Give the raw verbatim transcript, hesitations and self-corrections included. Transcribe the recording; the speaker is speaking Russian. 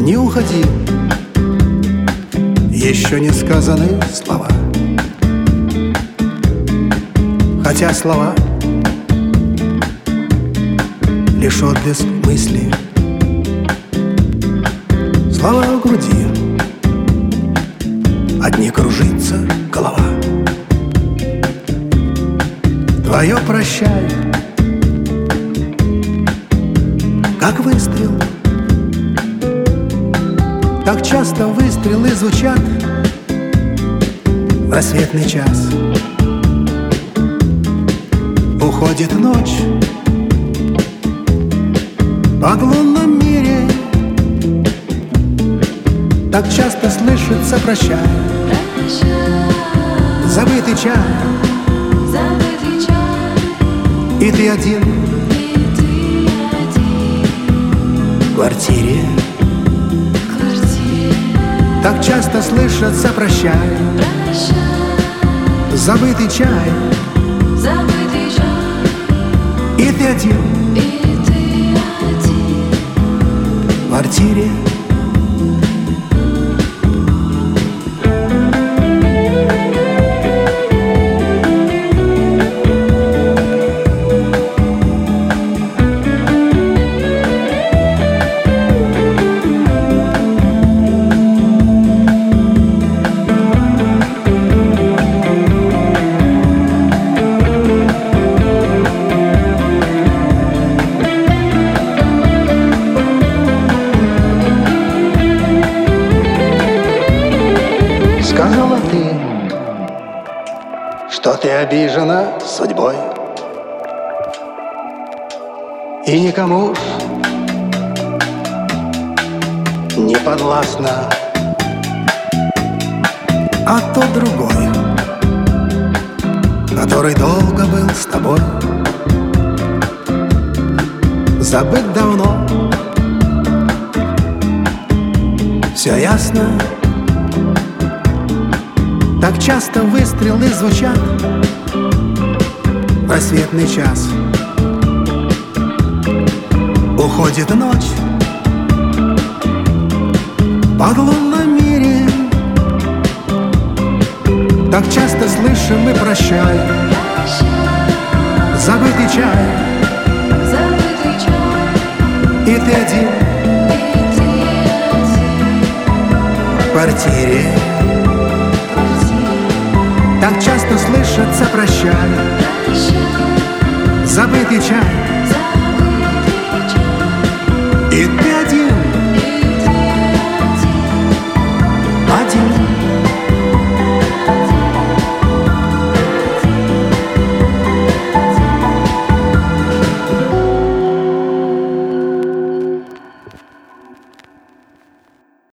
не уходи, еще не сказаны слова. Хотя слова лишь отблеск мысли. Слова в груди, одни кружится голова. Твое прощай, как выстрел. Так часто выстрелы звучат в рассветный час. Уходит ночь под лунном мире. Так часто слышится прощай, забытый чай, забытый чай, и ты один, и ты один в квартире. в квартире. Так часто слышится прощай, Прощай, забытый чай, забытый чай, и ты один, и ты один в квартире. Сказала ты, что ты обижена судьбой, и никому уж не подвластна, а тот другой, который долго был с тобой, забыт давно. Все ясно. Так часто выстрелы звучат в рассветный час. Уходит ночь под лунном мире. Так часто слышим мы прощай, забытый чай, забытый чай, и ты один и ты один в квартире. Так часто слышится прощай, Прощай, забытый чай,